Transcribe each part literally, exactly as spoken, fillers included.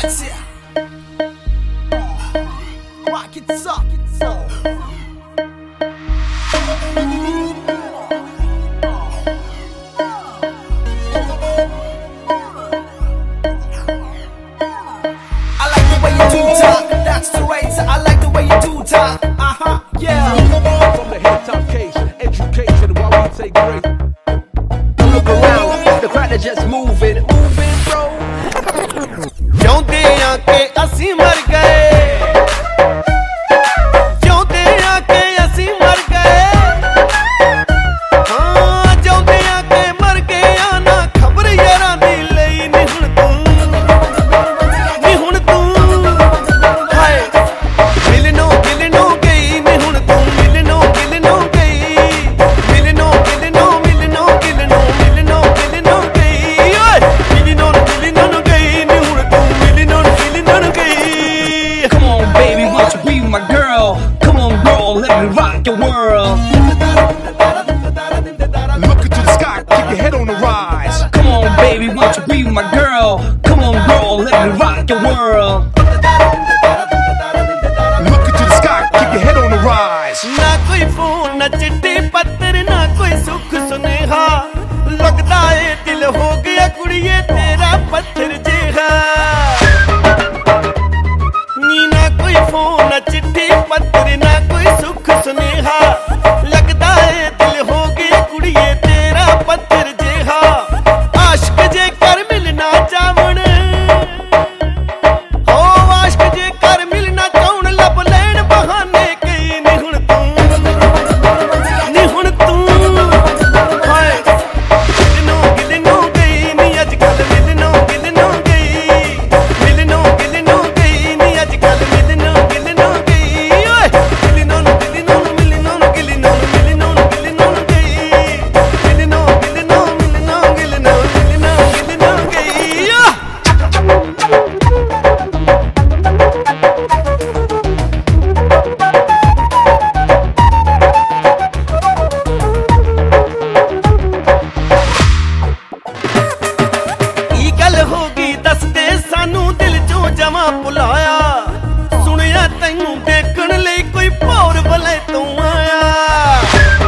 Rock it up, it's up. I like the way you do talk, that's the razor. I like the way you do talk, uh-huh, yeah. From the hilltop case, education while we take break. Look around, the crowd is just moving, moving, bro. ਜਿਉਂਦੇ ਆ ਕੇ ਅਸੀਂ ਮਰ ਗਏ, ਜਿਉਂਦੇ ਆ ਕੇ ਅਸੀਂ ਮਰ ਗਏ, ਹਾਂ ਜਿਉਂਦੇ ਆ ਕੇ ਮਰ ਗਏ ਆ ਨਾ ਖਬਰ ਯਾਰਾਂ ਦੀ ਲਈ ਨੀ ਹੁਣ ਤੂੰ, ਨੀ ਹੁਣ ਤੂੰ ਹਾਏ ਮਿਲਣੋਂ ਗਿਲਣੋਂ ਗਈ ਨੀ ਹੁਣ ਤੂੰ, ਮਿਲਣੋਂ ਗਿਲਣੋਂ ਗਈ, ਮਿਲਣੋਂ ਗਿਲਣੋਂ ਮਿਲਣੋਂ ਗਿਲਣੋਂ ਮਿਲਣੋਂ ਗਿਲਣੋਂ ਗਈ ਓਏ ਮਿਲਣੋਂ ਗਿਲਣੋਂ ਗਈ ਨੀ ਹੁਣ ਤੂੰ, ਮਿਲਣੋਂ ਗਿਲਣੋਂ ਗਈ। Come on baby, won't you be my girl? Come on girl, let me rock your world. Look into the sky, keep your head on the rise. Come on baby, won't you be my girl? Come on girl, let me rock your world. Look into the sky, keep your head on the rise. ਨਾ ਕੋਈ phone ਨਾ ਚਿੱਠੀ ਪੱਤਰ ਨਾ ਕੋਈ ਸੁੱਖ ਸੁਨੇਹਾ, ਲੱਗਦਾ ਏ ਦਿਲ ਹੋ ਗਿਆ ਕੁੜੀਏ ਤੇਰਾ ਪੱਥਰ ਜਿਹਾ। ਨੀ ਨਾ ਕੋਈ ਫੋਨ ਨਾ ਚਿੱਠੀ ਪੱਤਰ ਨਾ ਕੋਈ ਸੁੱਖ ਸੁਨੇਹਾ, ਲੱਗਦਾ ਏ ਦਿਲ ਹੋ ਗਿਆ ਕੁੜੀਏ ਤੇਰਾ ਪੱਥਰ ਜਿਹਾ। ਆਸ਼ਕ ਜੇ ਕਰ ਮਿਲਣਾ ਚਾਵਣ, ਹੋ ਆਸ਼ਕ ਜੇ ਕਰ ਮਿਲਣਾ ਚਾਹੁਣ, ਲੱਭ ਲੈਣ ਬਹਾਨੇ ਕਈ ਨੀ ਹੁਣ ਤੂੰ, ਨੀ ਹੁਣ ਤੂੰ ਹਾਏ ਮਿਲਣੋਂ ਗਿਲਣੋਂ ਗਈ ਨੀ ਅੱਜ ਕੱਲ, ਮਿਲਣੋਂ ਗਿਲਣੋਂ ਗਈ, ਮਿਲਣੋਂ ਗਿਲਣੋਂ ਗਈ ਨੀ ਅੱਜ ਕੱਲ, ਮਿਲਣੋਂ ਗਿਲਣੋਂ ਗਈ ਓਏ ਮਿਲਣੋਂ ਗਿਲਣੋਂ ਮਿਲਣੋਂ ਗਿਲਣੋਂ ਮਿਲਣੋਂ ਗਿਲਣੋਂ ਗਈ, ਮਿਲਣੋਂ ਗਿਲਣੋਂ ਮਿਲਣੋਂ ਗਿਲਣੋਂ ਮਿਲਣੋਂ ਗਿਲਣੋਂ ਗਈ ਓ। ਕੀ ਗੱਲ ਹੋ ਗਈ ਦੱਸ ਦੇ ਸਾਨੂੰ, ਦਿਲ ਚੋਂ ਜਮਾਂ ਭੁਲਾਇਆ, ਸੁਣਿਆ ਤੈਨੂੰ ਦੇਖਣ ਲਈ ਕੋਈ ਭੌਰ ਵਲੇ ਤੋਂ ਆਇਆ।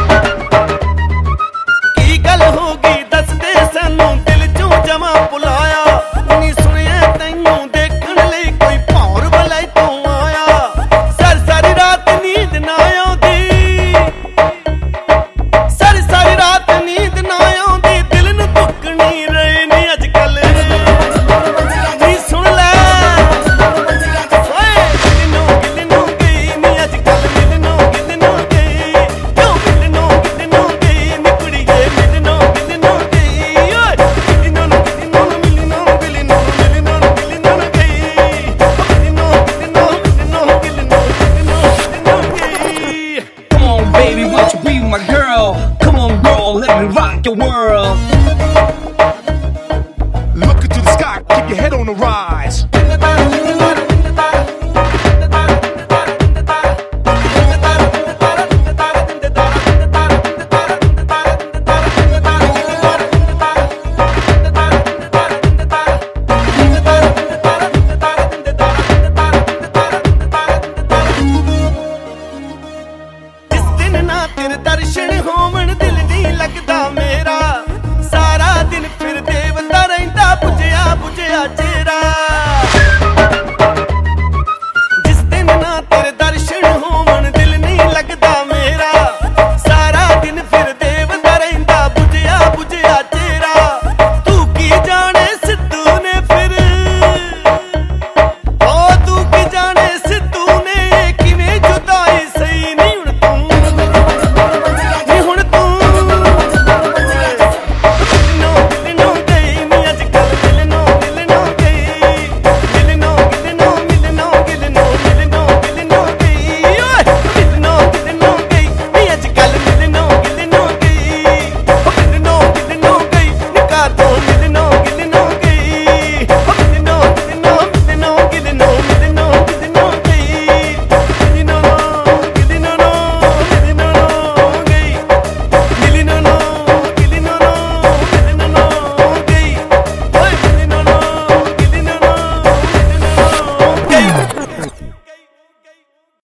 ਕੀ ਗੱਲ ਹੋ ਗਈ ਦੱਸ ਦੇ ਸਾਨੂੰ, ਦਿਲ ਚੋਂ ਜਮਾਂ ਭੁਲਾਇਆ, ਨੀ ਸੁਣਿਆ ਤੈਨੂੰ ਦੇਖਣ ਲਈ ਕੋਈ ਭੌਰ ਵਲੇ ਤੋਂ ਆਇਆ। ਸਾਰੀ ਸਾਰੀ ਰਾਤ ਨੀਂਦ ਨਾ ਆਉਂਦੀ, ਸਾਰੀ ਸਾਰੀ ਰਾਤ ਨੀਂਦ ਨਾ ਆਉਂਦੀ, ਦਿਲ ਨੂੰ ਦੁੱਖ ਨਹੀਂ ਰਹੇ ਨੀ ਅੱਜ ਕੱਲ, ਨੀ ਸੁਣ ਲੈ ਓਏ ਮਿਲਣੋਂ ਗਿਲਣੋਂ ਗਈ ਨੀ ਅੱਜ ਕੱਲ, ਮਿਲਣੋਂ ਗਿਲਣੋਂ ਗਈ, ਕਿਉਂ ਮਿਲਣੋਂ ਗਿਲਣੋਂ ਗਈ ਨੀ ਕੁੜੀਏ, ਮਿਲਣੋਂ ਗਿਲਣੋਂ ਗਈ ਓਏ ਮਿਲਣੋਂ ਗਿਲਣੋਂ ਮਿਲਣੋਂ ਗਿਲਣੋਂ ਮਿਲਣੋਂ ਗਿਲਣੋਂ ਗਈ, ਮਿਲਣੋਂ ਗਿਲਣੋਂ ਮਿਲਣੋਂ ਗਿਲਣੋਂ ਮਿਲਣੋਂ ਗਿਲਣੋਂ ਗਈ। Come on baby, won't you be my girl? Come on girl, let me rock your world. Look into the sky, keep your head on the rise.